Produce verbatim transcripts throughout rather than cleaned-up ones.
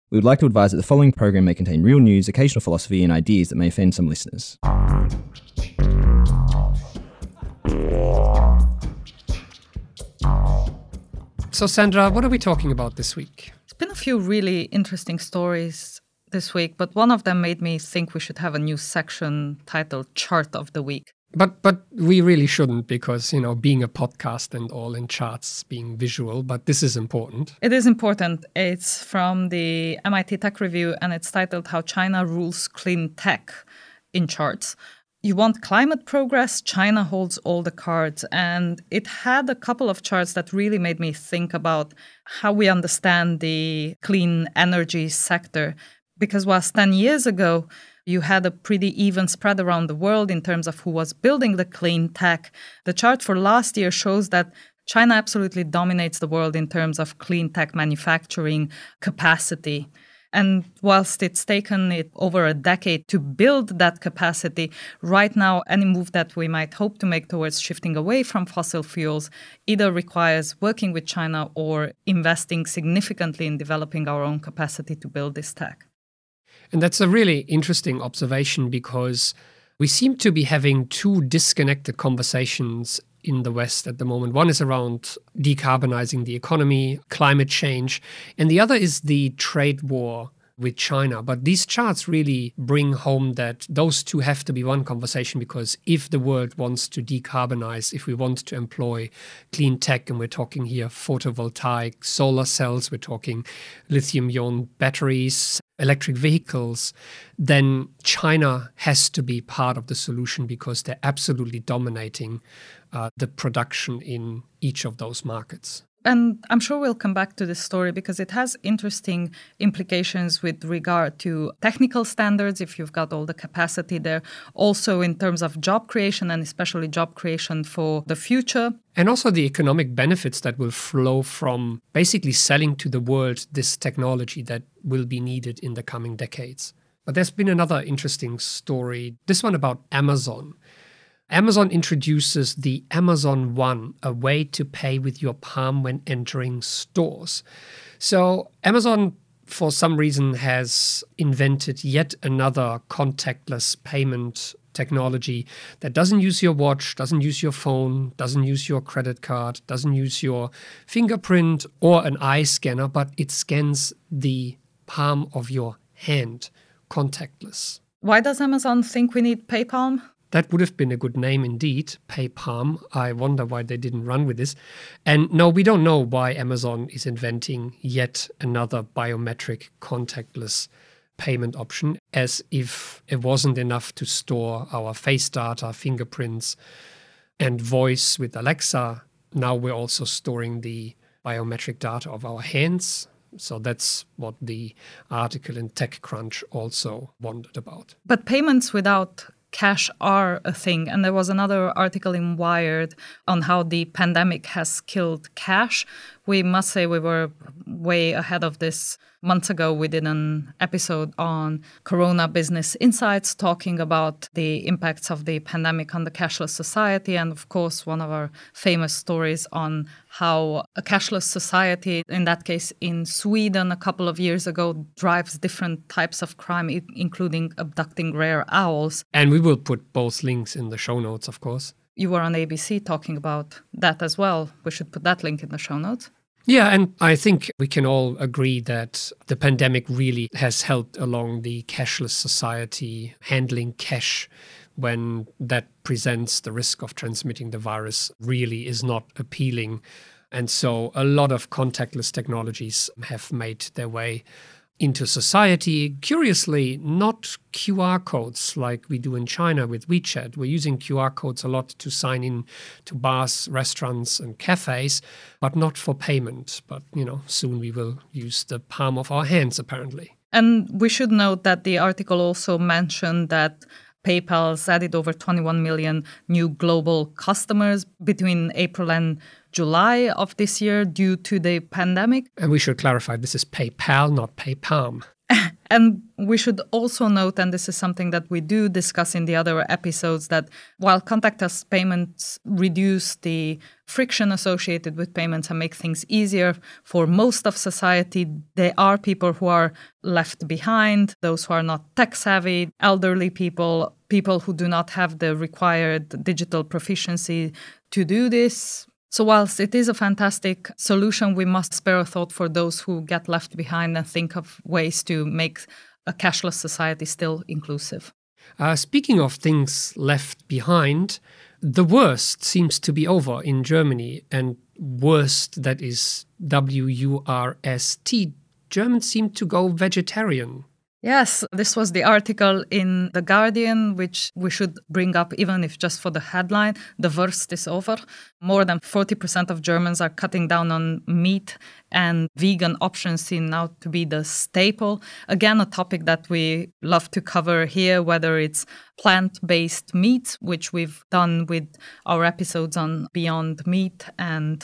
We would like to advise that the following program may contain real news, occasional philosophy, and ideas that may offend some listeners. So, Sandra, what are we talking about this week? There's been a few really interesting stories this week, but one of them made me think we should have a new section titled Chart of the Week. But but we really shouldn't because, you know, being a podcast and all in charts, being visual, but this is important. It is important. It's from the M I T Tech Review and it's titled How China Rules Clean Tech in Charts. You want climate progress? China holds all the cards. And it had a couple of charts that really made me think about how we understand the clean energy sector. Because whilst ten years ago, you had a pretty even spread around the world in terms of who was building the clean tech, the chart for last year shows that China absolutely dominates the world in terms of clean tech manufacturing capacity. And whilst it's taken it over a decade to build that capacity, right now, any move that we might hope to make towards shifting away from fossil fuels either requires working with China or investing significantly in developing our own capacity to build this tech. And that's a really interesting observation because we seem to be having two disconnected conversations in the West at the moment. One is around decarbonizing the economy, climate change, and the other is the trade war with China. But these charts really bring home that those two have to be one conversation because if the world wants to decarbonize, if we want to employ clean tech, and we're talking here photovoltaic, solar cells, we're talking lithium-ion batteries, electric vehicles, then China has to be part of the solution because they're absolutely dominating uh, the production in each of those markets. And I'm sure we'll come back to this story because it has interesting implications with regard to technical standards, if you've got all the capacity there, also in terms of job creation and especially job creation for the future. And also the economic benefits that will flow from basically selling to the world this technology that will be needed in the coming decades. But there's been another interesting story, this one about Amazon. Amazon introduces the Amazon One, a way to pay with your palm when entering stores. So Amazon, for some reason, has invented yet another contactless payment technology that doesn't use your watch, doesn't use your phone, doesn't use your credit card, doesn't use your fingerprint or an eye scanner, but it scans the palm of your hand, contactless. Why does Amazon think we need PayPalm? That would have been a good name indeed, PayPalm. I wonder why they didn't run with this. And no, we don't know why Amazon is inventing yet another biometric contactless payment option, as if it wasn't enough to store our face data, fingerprints, and voice with Alexa. Now we're also storing the biometric data of our hands. So that's what the article in TechCrunch also wondered about. But payments without cash are a thing. And there was another article in Wired on how the pandemic has killed cash. We must say we were way ahead of this. Months ago, we did an episode on Corona Business Insights talking about the impacts of the pandemic on the cashless society. And of course, one of our famous stories on how a cashless society, in that case in Sweden a couple of years ago, drives different types of crime, including abducting rare owls. And we will put both links in the show notes, of course. You were on A B C talking about that as well. We should put that link in the show notes. Yeah, and I think we can all agree that the pandemic really has helped along the cashless society, handling cash when that presents the risk of transmitting the virus really is not appealing. And so a lot of contactless technologies have made their way into society. Curiously, not Q R codes like we do in China with WeChat. We're using Q R codes a lot to sign in to bars, restaurants, and cafes, but not for payment. But, you know, soon we will use the palm of our hands, apparently. And we should note that the article also mentioned that PayPal's added over twenty-one million new global customers between April and July of this year due to the pandemic. And we should clarify, this is PayPal, not PayPalm. And we should also note, and this is something that we do discuss in the other episodes, that while contactless payments reduce the friction associated with payments and make things easier for most of society, there are people who are left behind, those who are not tech savvy, elderly people, people who do not have the required digital proficiency to do this. So whilst it is a fantastic solution, we must spare a thought for those who get left behind and think of ways to make a cashless society still inclusive. Uh, speaking of things left behind, the worst seems to be over in Germany. And worst, that is W U R S T. Germans seem to go vegetarian. Yes, this was the article in The Guardian, which we should bring up even if just for the headline. The worst is over. More than forty percent of Germans are cutting down on meat, and vegan options seem now to be the staple. Again, a topic that we love to cover here, whether it's plant-based meat, which we've done with our episodes on Beyond Meat, and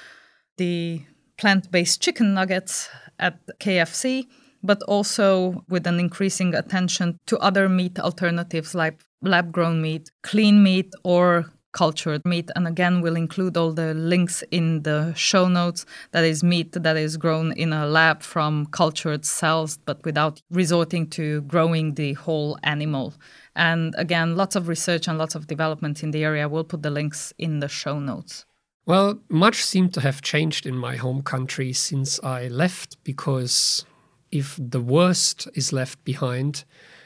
the plant-based chicken nuggets at K F C, but also with an increasing attention to other meat alternatives like lab-grown meat, clean meat, or cultured meat. And again, we'll include all the links in the show notes. That is meat that is grown in a lab from cultured cells, but without resorting to growing the whole animal. And again, lots of research and lots of development in the area. We'll put the links in the show notes. Well, much seemed to have changed in my home country since I left, because if the worst is left behind,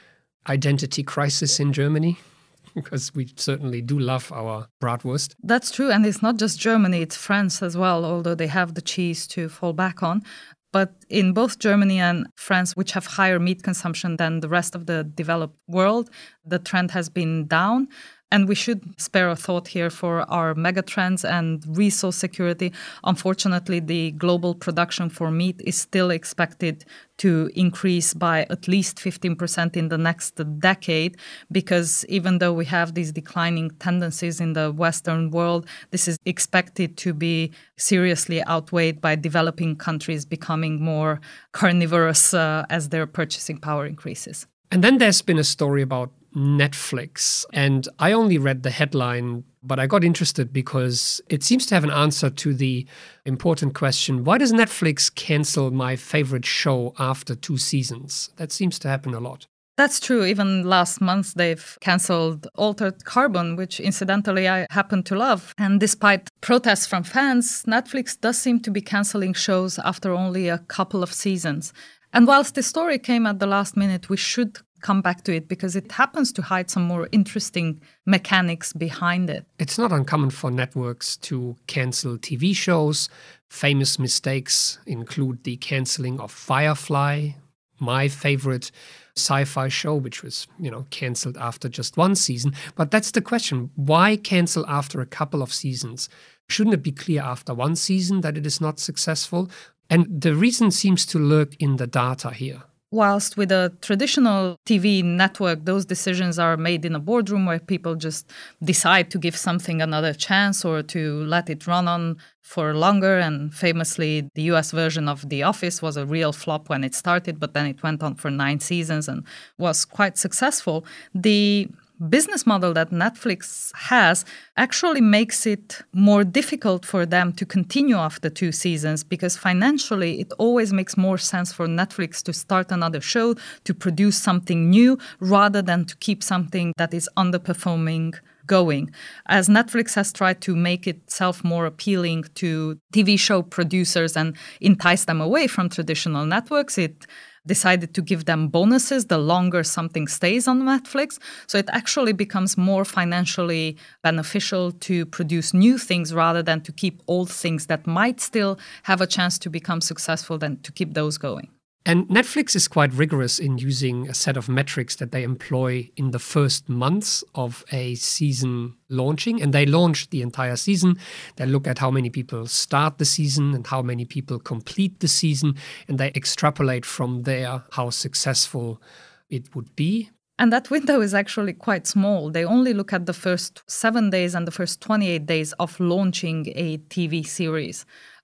identity crisis in Germany, because we certainly do love our bratwurst. That's true. And it's not just Germany, it's France as well, although they have the cheese to fall back on. But in both Germany and France, which have higher meat consumption than the rest of the developed world, the trend has been down. And we should spare a thought here for our megatrends and resource security. Unfortunately, the global production for meat is still expected to increase by at least fifteen percent in the next decade, because even though we have these declining tendencies in the Western world, this is expected to be seriously outweighed by developing countries becoming more carnivorous uh, as their purchasing power increases. And then there's been a story about Netflix, and I only read the headline, but I got interested because it seems to have an answer to the important question, why does Netflix cancel my favorite show after two seasons? That seems to happen a lot. That's true. Even last month, they've cancelled Altered Carbon, which incidentally I happen to love. And despite protests from fans, Netflix does seem to be cancelling shows after only a couple of seasons. And whilst the story came at the last minute, we should come back to it because it happens to hide some more interesting mechanics behind it. It's not uncommon for networks to cancel T V shows. Famous mistakes include the canceling of Firefly, my favorite sci-fi show, which was, you know, canceled after just one season. But that's the question. Why cancel after a couple of seasons? Shouldn't it be clear after one season that it is not successful? And the reason seems to lurk in the data here. Whilst with a traditional T V network, those decisions are made in a boardroom where people just decide to give something another chance or to let it run on for longer. And famously, the U S version of The Office was a real flop when it started, but then it went on for nine seasons and was quite successful. The business model that Netflix has actually makes it more difficult for them to continue after two seasons, because financially it always makes more sense for Netflix to start another show, to produce something new, rather than to keep something that is underperforming going. As Netflix has tried to make itself more appealing to T V show producers and entice them away from traditional networks, it decided to give them bonuses the longer something stays on Netflix. So it actually becomes more financially beneficial to produce new things rather than to keep old things that might still have a chance to become successful, than to keep those going. And Netflix is quite rigorous in using a set of metrics that they employ in the first months of a season launching. And they launch the entire season. They look at how many people start the season and how many people complete the season. And they extrapolate from there how successful it would be. And that window is actually quite small. They only look at the first seven days and the first twenty-eight days of launching a T V series.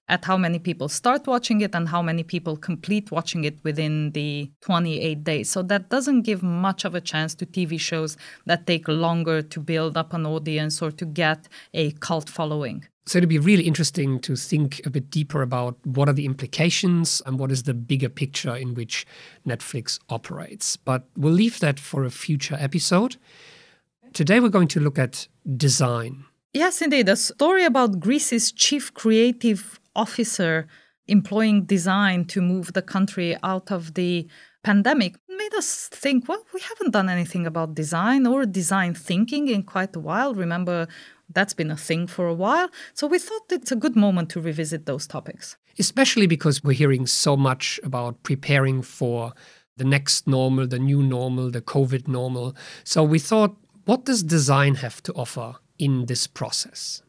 at how many people start watching it and how many people complete watching it within the twenty-eight days. So that doesn't give much of a chance to T V shows that take longer to build up an audience or to get a cult following. So it'd be really interesting to think a bit deeper about what are the implications and what is the bigger picture in which Netflix operates. But we'll leave that for a future episode. Today we're going to look at design. Yes, indeed. A story about Greece's chief creative officer employing design to move the country out of the pandemic made us think, well, we haven't done anything about design or design thinking in quite a while. Remember, that's been a thing for a while. So we thought it's a good moment to revisit those topics. Especially because we're hearing so much about preparing for the next normal, the new normal, the COVID normal. So we thought, what does design have to offer in this process?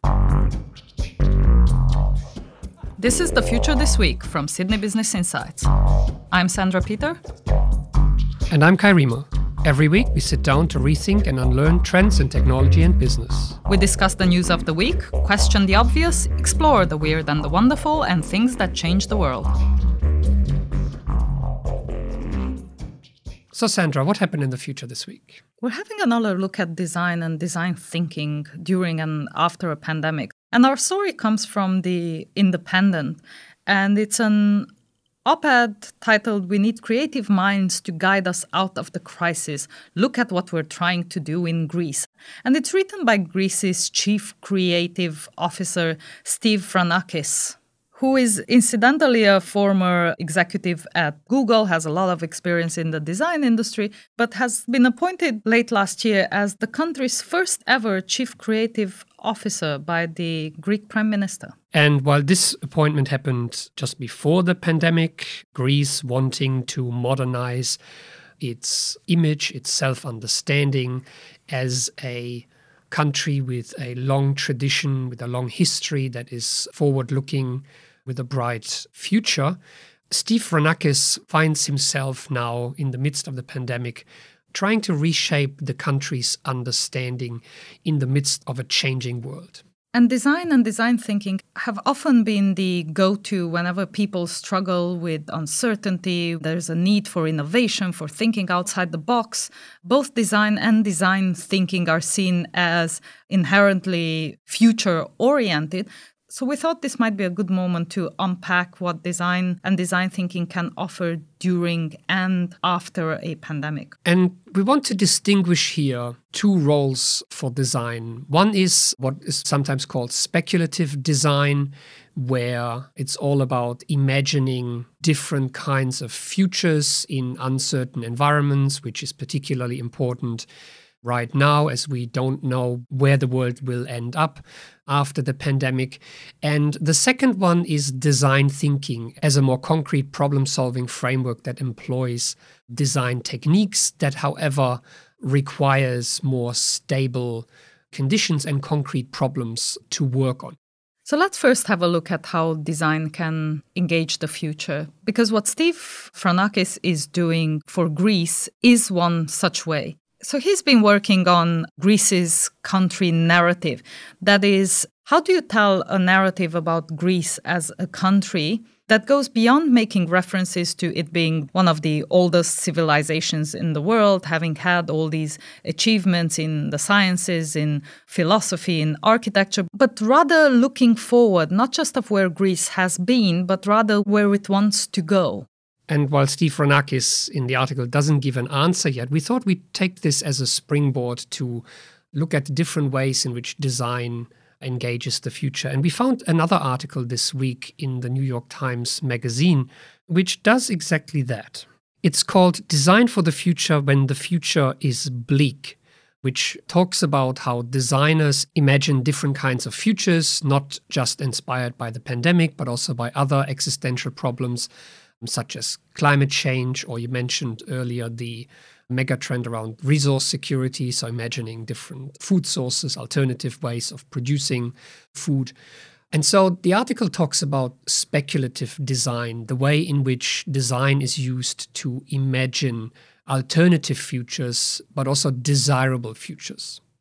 This is The Future This Week from Sydney Business Insights. I'm Sandra Peter. And I'm Kai Riemer. Every week, we sit down to rethink and unlearn trends in technology and business. We discuss the news of the week, question the obvious, explore the weird and the wonderful, and things that change the world. So, Sandra, what happened in The Future This Week? We're having another look at design and design thinking during and after a pandemic. And our story comes from The Independent, and it's an op-ed titled, "We Need Creative Minds to Guide Us Out of the Crisis. Look at what we're trying to do in Greece." And it's written by Greece's chief creative officer, Steve Frannakis, who is incidentally a former executive at Google, has a lot of experience in the design industry, but has been appointed late last year as the country's first ever chief creative officer by the Greek Prime Minister. And while this appointment happened just before the pandemic, Greece wanting to modernize its image, its self-understanding as a country with a long tradition, with a long history that is forward-looking, with a bright future, Steve Frannakis finds himself now in the midst of the pandemic trying to reshape the country's understanding in the midst of a changing world. And design and design thinking have often been the go-to whenever people struggle with uncertainty. There's a need for innovation, for thinking outside the box. Both design and design thinking are seen as inherently future-oriented. So we thought this might be a good moment to unpack what design and design thinking can offer during and after a pandemic. And we want to distinguish here two roles for design. One is what is sometimes called speculative design, where it's all about imagining different kinds of futures in uncertain environments, which is particularly important right now, as we don't know where the world will end up after the pandemic. And the second one is design thinking as a more concrete problem-solving framework that employs design techniques that, however, requires more stable conditions and concrete problems to work on. So let's first have a look at how design can engage the future, because what Steve Frannakis is doing for Greece is one such way. So he's been working on Greece's country narrative. That is, how do you tell a narrative about Greece as a country that goes beyond making references to it being one of the oldest civilizations in the world, having had all these achievements in the sciences, in philosophy, in architecture, but rather looking forward, not just of where Greece has been, but rather where it wants to go. And while Steve Frannakis in the article doesn't give an answer yet, we thought we'd take this as a springboard to look at different ways in which design engages the future. And we found another article this week in the New York Times Magazine, which does exactly that. It's called Design for the Future When the Future is Bleak, which talks about how designers imagine different kinds of futures, not just inspired by the pandemic, but also by other existential problems, such as climate change, or you mentioned earlier the megatrend around resource security, so imagining different food sources, alternative ways of producing food. And so the article talks about speculative design, the way in which design is used to imagine alternative futures, but also desirable futures.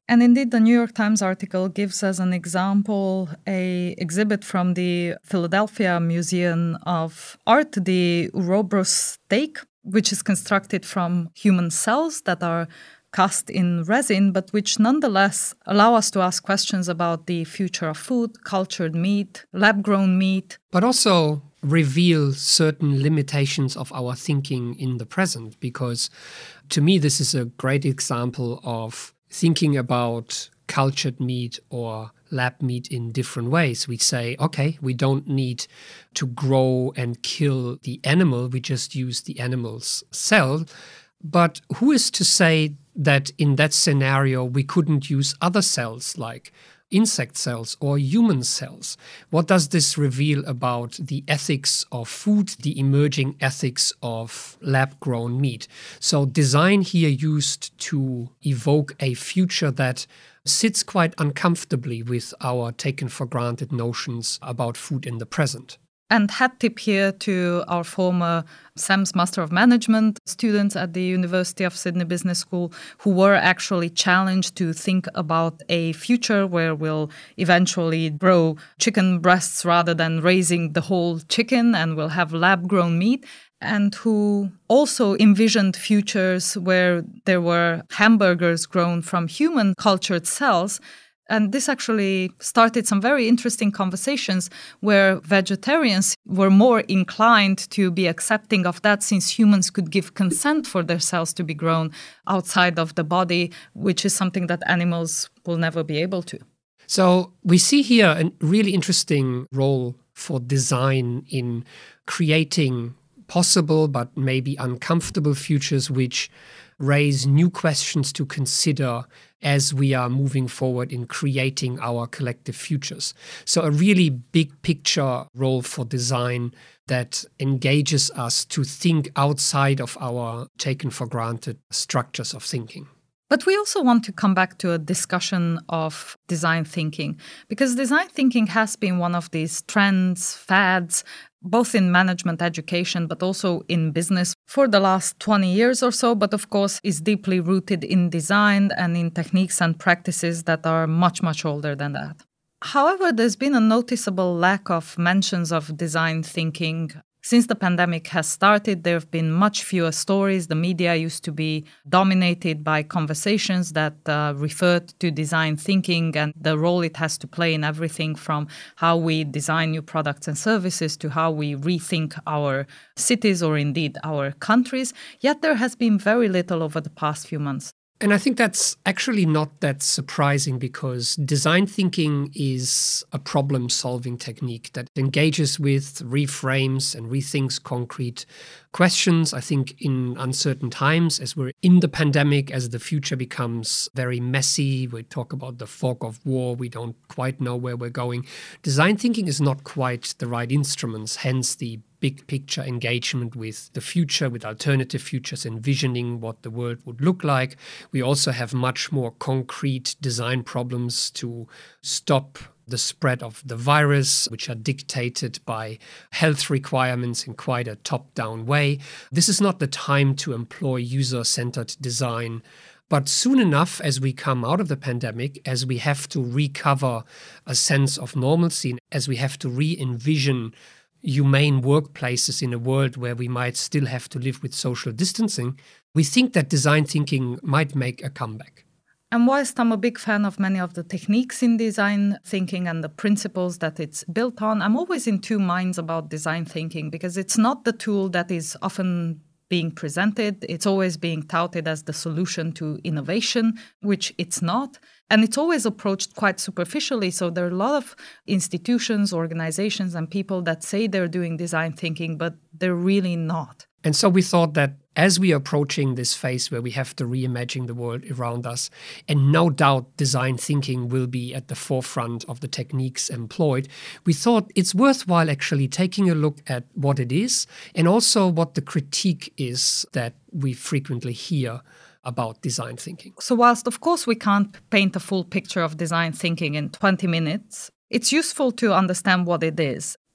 And indeed, the New York Times article gives as an example a exhibit from the Philadelphia Museum of Art, the Ouroboros steak, which is constructed from human cells that are cast in resin, but which nonetheless allow us to ask questions about the future of food, cultured meat, lab-grown meat. But also reveal certain limitations of our thinking in the present, because to me this is a great example of thinking about cultured meat or lab meat in different ways. We say, okay, we don't need to grow and kill the animal, we just use the animal's cell. But who is to say that in that scenario we couldn't use other cells like insect cells or human cells? What does this reveal about the ethics of food, the emerging ethics of lab-grown meat? So design here used to evoke a future that sits quite uncomfortably with our taken-for-granted notions about food in the present. And hat tip here to our former S A M S Master of Management students at the University of Sydney Business School, who were actually challenged to think about a future where we'll eventually grow chicken breasts rather than raising the whole chicken, and we'll have lab-grown meat, and who also envisioned futures where there were hamburgers grown from human cultured cells. And this actually started some very interesting conversations where vegetarians were more inclined to be accepting of that, since humans could give consent for their cells to be grown outside of the body, which is something that animals will never be able to. So we see here a really interesting role for design in creating possible but maybe uncomfortable futures which raise new questions to consider as we are moving forward in creating our collective futures. So a really big picture role for design that engages us to think outside of our taken for granted structures of thinking. But we also want to come back to a discussion of design thinking, because design thinking has been one of these trends, fads, both in management education, but also in business for the last twenty years or so, but of course is deeply rooted in design and in techniques and practices that are much, much older than that. However, there's been a noticeable lack of mentions of design thinking. Since the pandemic has started, there have been much fewer stories. The media used to be dominated by conversations that uh, referred to design thinking and the role it has to play in everything from how we design new products and services to how we rethink our cities or indeed our countries. Yet there has been very little over the past few months. And I think that's actually not that surprising, because design thinking is a problem-solving technique that engages with, reframes and rethinks concrete questions. I think in uncertain times, as we're in the pandemic, as the future becomes very messy, we talk about the fog of war, we don't quite know where we're going. Design thinking is not quite the right instruments, hence the big picture engagement with the future, with alternative futures, envisioning what the world would look like. We also have much more concrete design problems to stop the spread of the virus, which are dictated by health requirements in quite a top-down way. This is not the time to employ user-centered design. But soon enough, as we come out of the pandemic, as we have to recover a sense of normalcy, as we have to re-envision humane workplaces in a world where we might still have to live with social distancing, we think that design thinking might make a comeback. And whilst I'm a big fan of many of the techniques in design thinking and the principles that it's built on, I'm always in two minds about design thinking, because it's not the tool that is often being presented. It's always being touted as the solution to innovation, which it's not. And it's always approached quite superficially. So there are a lot of institutions, organizations, and people that say they're doing design thinking, but they're really not. And so we thought that as we are approaching this phase where we have to reimagine the world around us, and no doubt design thinking will be at the forefront of the techniques employed, we thought it's worthwhile actually taking a look at what it is and also what the critique is that we frequently hear about design thinking. So whilst, of course, we can't paint a full picture of design thinking in twenty minutes, it's useful to understand what it is.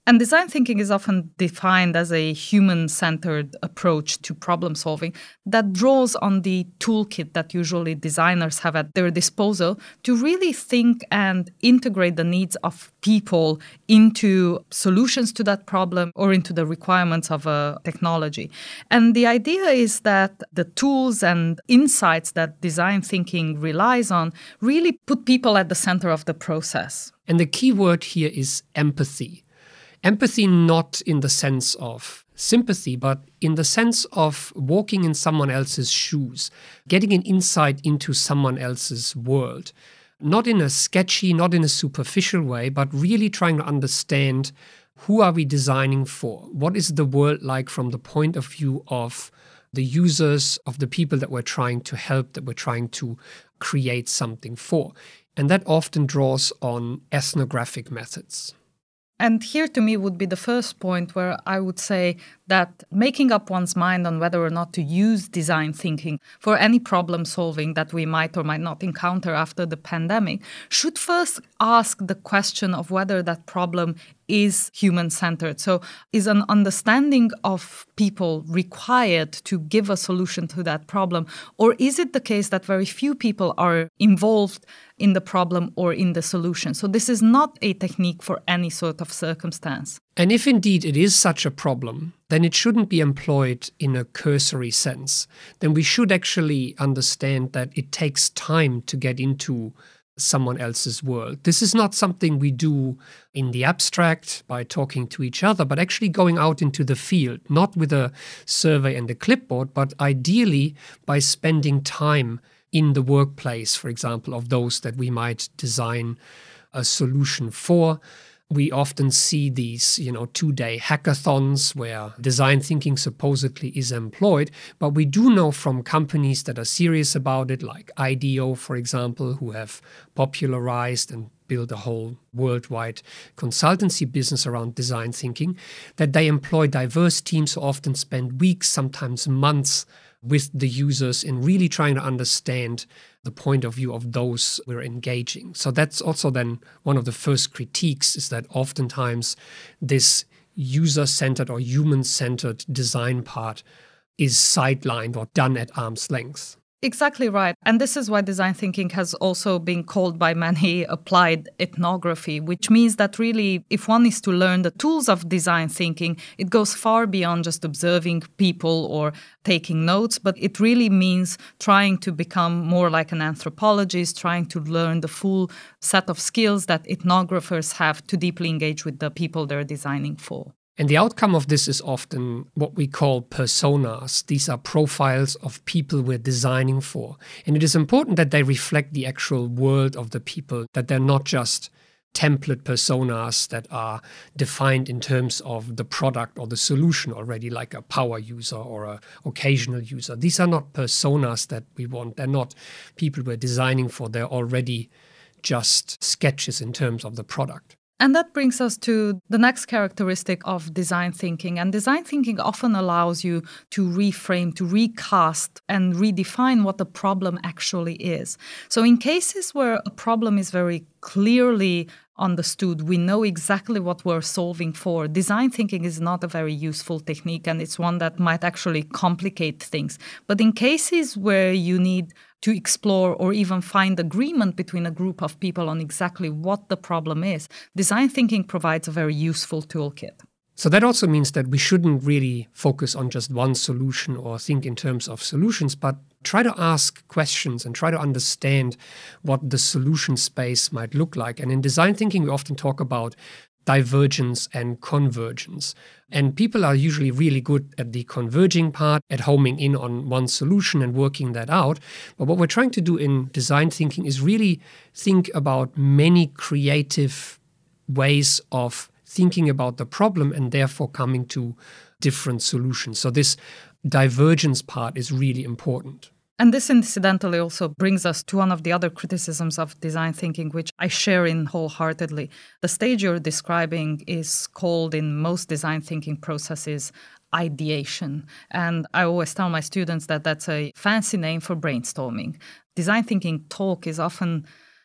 And design thinking is often defined as a human-centered approach to problem solving that draws on the toolkit that usually designers have at their disposal to really think and integrate the needs of people into solutions to that problem or into the requirements of a technology. And the idea is that the tools and insights that design thinking relies on really put people at the center of the process. And the key word here is empathy. Empathy not in the sense of sympathy, but in the sense of walking in someone else's shoes, getting an insight into someone else's world. Not in a sketchy, not in a superficial way, but really trying to understand who are we designing for? What is the world like from the point of view of the users, of the people that we're trying to help, that we're trying to create something for? And that often draws on ethnographic methods. And here to me would be the first point where I would say that making up one's mind on whether or not to use design thinking for any problem solving that we might or might not encounter after the pandemic should first ask the question of whether that problem is human-centered. So is an understanding of people required to give a solution to that problem? Or is it the case that very few people are involved in the problem or in the solution? So this is not a technique for any sort of circumstance. And if indeed it is such a problem, then it shouldn't be employed in a cursory sense. Then we should actually understand that it takes time to get into someone else's world. This is not something we do in the abstract by talking to each other, but actually going out into the field, not with a survey and a clipboard, but ideally by spending time in the workplace, for example, of those that we might design a solution for. We often see these, you know, two-day hackathons where design thinking supposedly is employed, but we do know from companies that are serious about it, like I D E O, for example, who have popularized and built a whole worldwide consultancy business around design thinking, that they employ diverse teams who often spend weeks, sometimes months, with the users in really trying to understand the point of view of those we're engaging. So that's also then one of the first critiques, is that oftentimes this user-centered or human-centered design part is sidelined or done at arm's length. Exactly right. And this is why design thinking has also been called by many applied ethnography, which means that really, if one is to learn the tools of design thinking, it goes far beyond just observing people or taking notes, but it really means trying to become more like an anthropologist, trying to learn the full set of skills that ethnographers have to deeply engage with the people they're designing for. And the outcome of this is often what we call personas. These are profiles of people we're designing for. And it is important that they reflect the actual world of the people, that they're not just template personas that are defined in terms of the product or the solution already, like a power user or an occasional user. These are not personas that we want. They're not people we're designing for. They're already just sketches in terms of the product. And that brings us to the next characteristic of design thinking. And design thinking often allows you to reframe, to recast and redefine what the problem actually is. So in cases where a problem is very clearly understood, we know exactly what we're solving for, design thinking is not a very useful technique, and it's one that might actually complicate things. But in cases where you need to explore or even find agreement between a group of people on exactly what the problem is, design thinking provides a very useful toolkit. So that also means that we shouldn't really focus on just one solution or think in terms of solutions, but try to ask questions and try to understand what the solution space might look like. And in design thinking, we often talk about divergence and convergence. And people are usually really good at the converging part, at homing in on one solution and working that out. But what we're trying to do in design thinking is really think about many creative ways of thinking about the problem and therefore coming to different solutions. So this divergence part is really important. And this incidentally also brings us to one of the other criticisms of design thinking, which I share in wholeheartedly. The stage you're describing is called in most design thinking processes ideation. And I always tell my students that that's a fancy name for brainstorming. Design thinking talk is often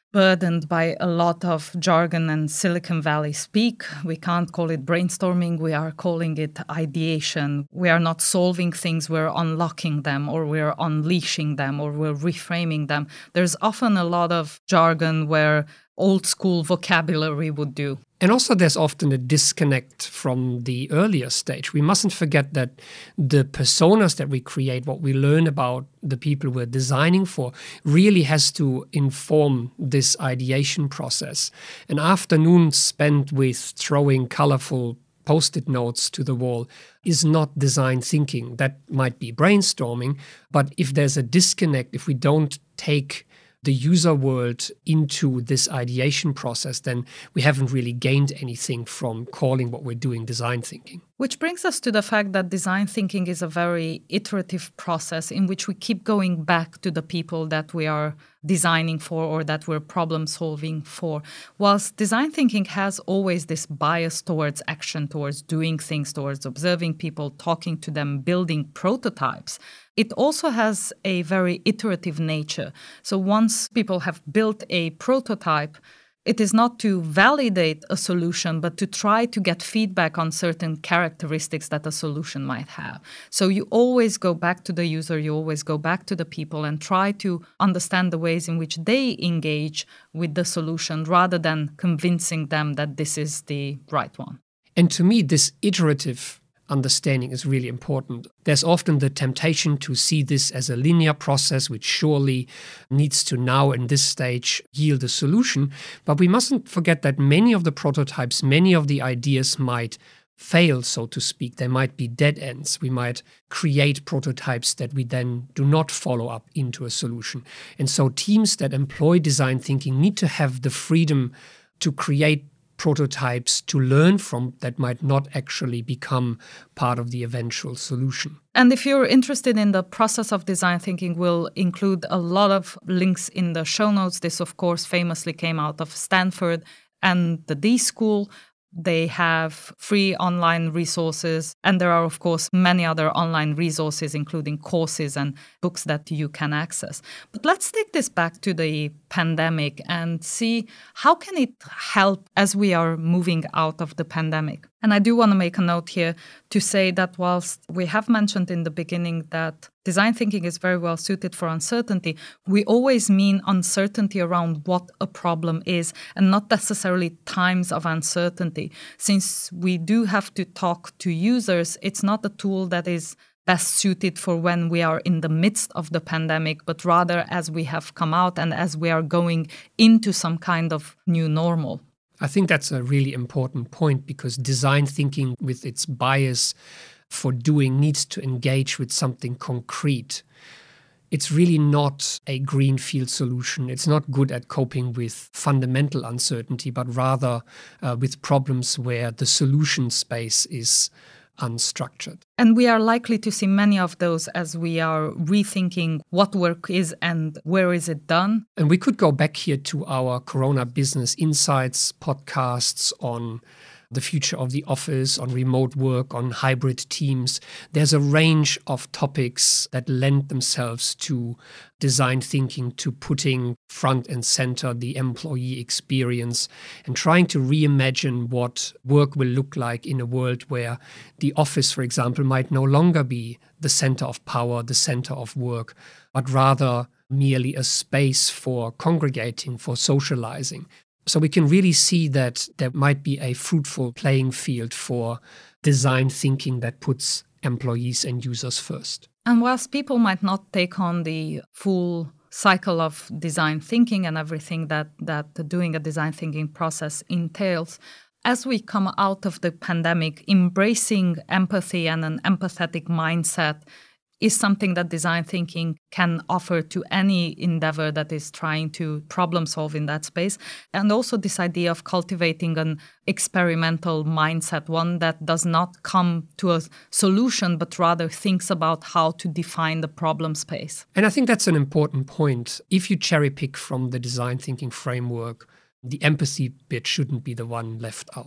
burdened by a lot of jargon and Silicon Valley speak. We can't call it brainstorming, we are calling it ideation. We are not solving things, we're unlocking them, or we're unleashing them, or we're reframing them. There's often a lot of jargon where old school vocabulary would do. And also there's often a disconnect from the earlier stage. We mustn't forget that the personas that we create, what we learn about the people we're designing for, really has to inform this ideation process. An afternoon spent with throwing colorful post-it notes to the wall is not design thinking. That might be brainstorming, but if there's a disconnect, if we don't take the user world into this ideation process, then we haven't really gained anything from calling what we're doing design thinking. Which brings us to the fact that design thinking is a very iterative process in which we keep going back to the people that we are designing for or that we're problem solving for. Whilst design thinking has always this bias towards action, towards doing things, towards observing people, talking to them, building prototypes, it also has a very iterative nature. So once people have built a prototype, it is not to validate a solution, but to try to get feedback on certain characteristics that a solution might have. So you always go back to the user, you always go back to the people and try to understand the ways in which they engage with the solution rather than convincing them that this is the right one. And to me, this iterative understanding is really important. There's often the temptation to see this as a linear process, which surely needs to now in this stage yield a solution. But we mustn't forget that many of the prototypes, many of the ideas might fail, so to speak. They might be dead ends. We might create prototypes that we then do not follow up into a solution. And so teams that employ design thinking need to have the freedom to create prototypes to learn from that might not actually become part of the eventual solution. And if you're interested in the process of design thinking, we'll include a lot of links in the show notes. This, of course, famously came out of Stanford and the D School. They have free online resources, and there are, of course, many other online resources, including courses and books that you can access. But let's take this back to the pandemic and see how can it help as we are moving out of the pandemic. And I do want to make a note here to say that whilst we have mentioned in the beginning that design thinking is very well suited for uncertainty, we always mean uncertainty around what a problem is and not necessarily times of uncertainty. Since we do have to talk to users, it's not a tool that is best suited for when we are in the midst of the pandemic, but rather as we have come out and as we are going into some kind of new normal. I think that's a really important point because design thinking with its bias for doing needs to engage with something concrete. It's really not a greenfield solution. It's not good at coping with fundamental uncertainty, but rather uh, with problems where the solution space is unstructured. And we are likely to see many of those as we are rethinking what work is and where is it done. And we could go back here to our Corona Business Insights podcasts on the future of the office, on remote work, on hybrid teams. There's a range of topics that lend themselves to design thinking, to putting front and center the employee experience and trying to reimagine what work will look like in a world where the office, for example, might no longer be the center of power, the center of work, but rather merely a space for congregating, for socializing. So we can really see that there might be a fruitful playing field for design thinking that puts employees and users first. And whilst people might not take on the full cycle of design thinking and everything that, that doing a design thinking process entails, as we come out of the pandemic, embracing empathy and an empathetic mindset is something that design thinking can offer to any endeavor that is trying to problem solve in that space. And also this idea of cultivating an experimental mindset, one that does not come to a solution, but rather thinks about how to define the problem space. And I think that's an important point. If you cherry pick from the design thinking framework, the empathy bit shouldn't be the one left out.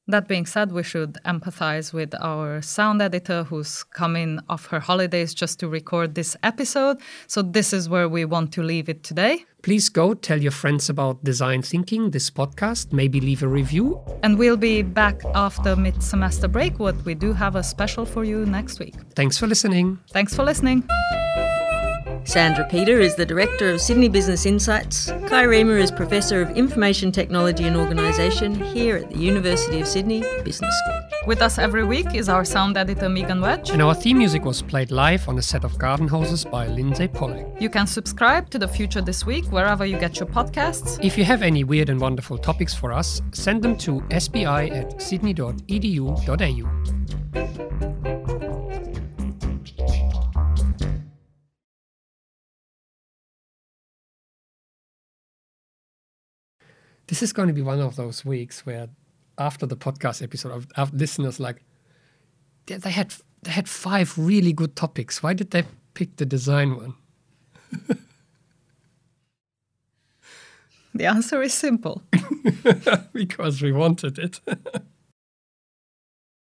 That being said, we should empathize with our sound editor who's come in off her holidays just to record this episode. So this is where we want to leave it today. Please go tell your friends about Design Thinking, this podcast. Maybe leave a review. And we'll be back after mid-semester break. What we do have a special for you next week. Thanks for listening. Thanks for listening. Sandra Peter is the Director of Sydney Business Insights. Kai Riemer is Professor of Information Technology and Organisation here at the University of Sydney Business School. With us every week is our sound editor Megan Wedge. And our theme music was played live on a set of garden hoses by Lindsay Pollack. You can subscribe to The Future This Week wherever you get your podcasts. If you have any weird and wonderful topics for us, send them to s b i at sydney dot e d u dot a u. This is going to be one of those weeks where, after the podcast episode, our listeners like they, they had they had five really good topics. Why did they pick the design one? The answer is simple. Because we wanted it.